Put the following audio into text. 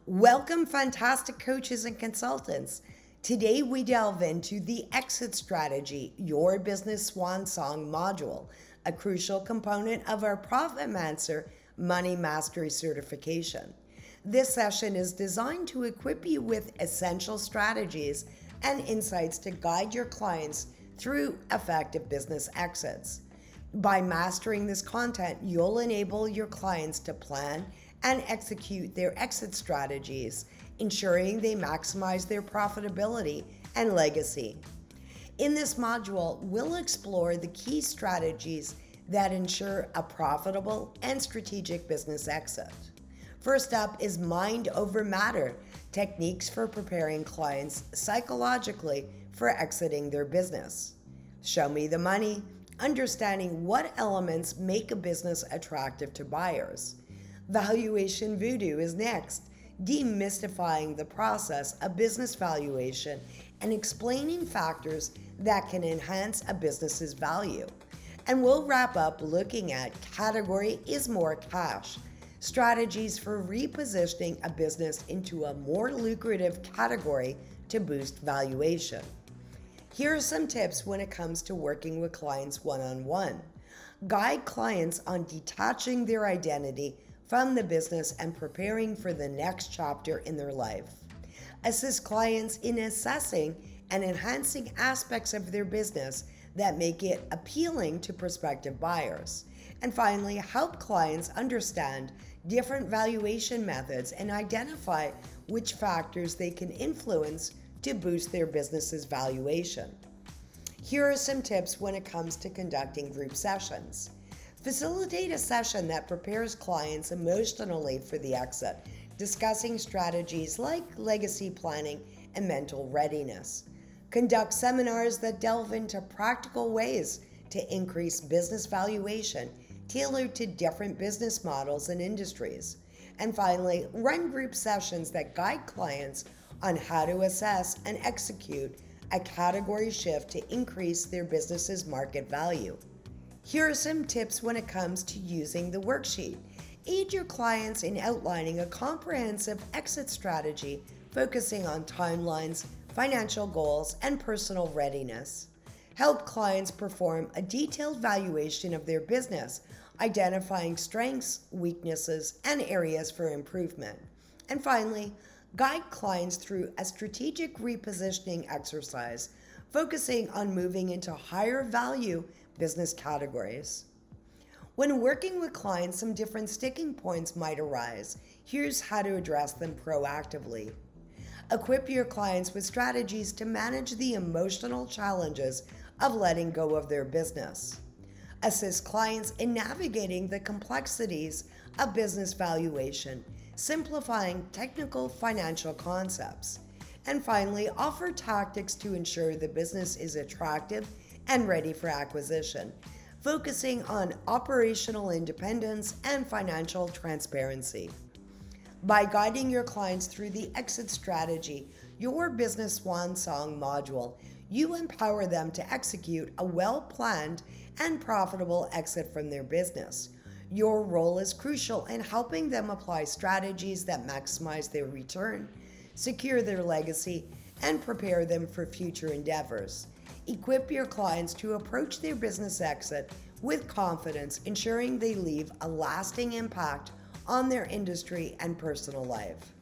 Welcome, fantastic coaches and consultants. Today, we delve into the exit strategy, your business swan song module, a crucial component of our ProfitMancer Money Mastery certification. This session is designed to equip you with essential strategies and insights to guide your clients through effective business exits. By mastering this content, you'll enable your clients to plan and execute their exit strategies, ensuring they maximize their profitability and legacy. In this module, we'll explore the key strategies that ensure a profitable and strategic business exit. First up is mind over matter, techniques for preparing clients psychologically for exiting their business. Show me the money, understanding what elements make a business attractive to buyers. Valuation voodoo is next, demystifying the process of business valuation and explaining factors that can enhance a business's value. And we'll wrap up looking at category is more cash, strategies for repositioning a business into a more lucrative category to boost valuation. Here are some tips when it comes to working with clients one-on-one. Guide clients on detaching their identity from the business and preparing for the next chapter in their life. Assist clients in assessing and enhancing aspects of their business that make it appealing to prospective buyers. And finally, help clients understand different valuation methods and identify which factors they can influence to boost their business's valuation. Here are some tips when it comes to conducting group sessions. Facilitate a session that prepares clients emotionally for the exit, discussing strategies like legacy planning and mental readiness. Conduct seminars that delve into practical ways to increase business valuation tailored to different business models and industries. And finally, run group sessions that guide clients on how to assess and execute a category shift to increase their business's market value. Here are some tips when it comes to using the worksheet. Aid your clients in outlining a comprehensive exit strategy focusing on timelines, financial goals, and personal readiness. Help clients perform a detailed valuation of their business, identifying strengths, weaknesses, and areas for improvement. And finally, guide clients through a strategic repositioning exercise, focusing on moving into higher value business categories. When working with clients, some different sticking points might arise. Here's how to address them proactively. Equip your clients with strategies to manage the emotional challenges of letting go of their business. Assist clients in navigating the complexities of business valuation, simplifying technical financial concepts. And finally, offer tactics to ensure the business is attractive and ready for acquisition, focusing on operational independence and financial transparency. By guiding your clients through the exit strategy, your business swan song module, you empower them to execute a well-planned and profitable exit from their business. Your role is crucial in helping them apply strategies that maximize their return, secure their legacy, and prepare them for future endeavors. Equip your clients to approach their business exit with confidence, ensuring they leave a lasting impact on their industry and personal life.